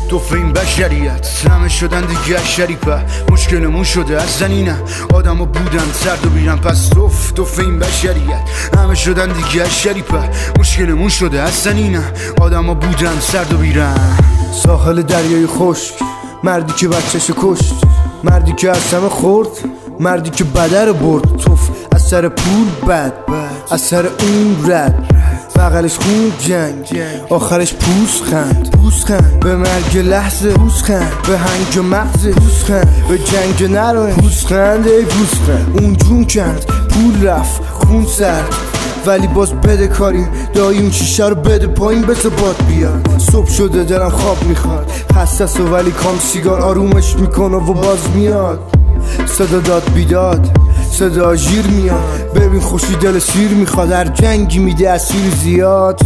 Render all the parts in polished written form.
توف این بشریت همه شدن دیگه شریفه، مشکلمون شده اصلا اینه آدما بودن سرد و بیرن، پس توف این بشریت همه شدن دیگه شریفه، مشکلمون شده اصلا اینه آدما بودن سرد و بیرن. ساحل دریای خشک، مردی که بچه‌شو کشت، مردی که از همه خورد، مردی که بدر برد. توف از سر پول بد، از سر اون رد، بغلش خون جنگ، آخرش پوزخند به مرگ لحظه، پوزخند به هنگ مغز، پوزخند به جنگ نرو، پوزخند ای پوزخند. اون جون کند پول رفت خون سرد، ولی باز بده کاری دایی اون شیشه رو بده پایین بسه باد بیاد. صبح شده دلم خواب میخواد، خستست و ولی کام سیگار آرومش میکنه و باز میاد. صدا داد بیداد، صدا ژیر میاد، ببین خوشی دل سیر میخواد، هر جنگی میده اسیر زیاد.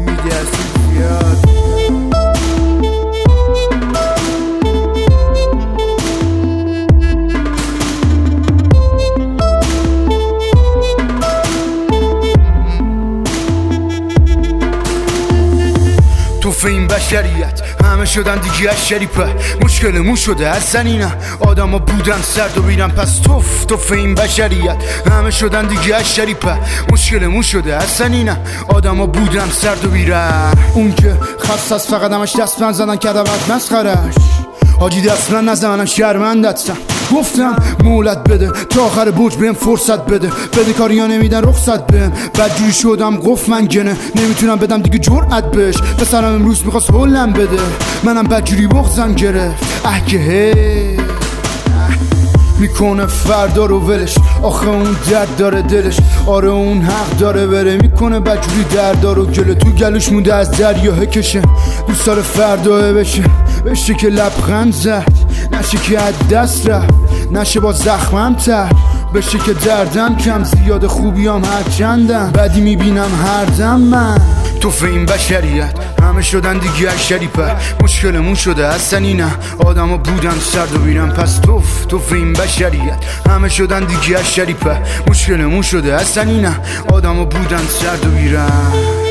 توف این بشریت همه شدن دیگه شریفه، مشکلمون شده اصلا اینه آدما بودن سرد و بیرن، پس توف این بشریت همه شدن دیگه شریفه، مشکلمون شده اصلا اینه آدما بودن سرد و بیرن. اون که خست از فقط همش دست من زدن کردم مسخرش، حاجی دست من نزد منم شرمندتم، گفتم مولت بده تا آخر برج بهم فرصت بده کاریا نمیدن رخصت بهم، بدجوری شدم گفت من گنه نمیتونم بدم دیگه جرأت بهش، پسرم امروز میخواست هلم بده منم بدجوری بغضم گرفت. که هی میکنه فردا رو ولش، آخه اون درد داره دلش، آره اون حق داره بره، میکنه بدجوری دردا رو گله تو گلوش مونده از دریا کشه، دوست داره فردا بشه که لبخند زد، نشه که از دست رفت، نشه با زخمم تر، بشه که دردم کم، زیاد خوبیام هر چندم، بدی میبینم هر دم من. توف این بشریت همه شدن دیگه شریفه، مشکلمون شده اصلا اینه آدما بودن سرد و بیرن، پس توف این بشریت همه شدن دیگه شریفه، مشکلمون شده اصلا اینه آدما بودن سرد و بیرن.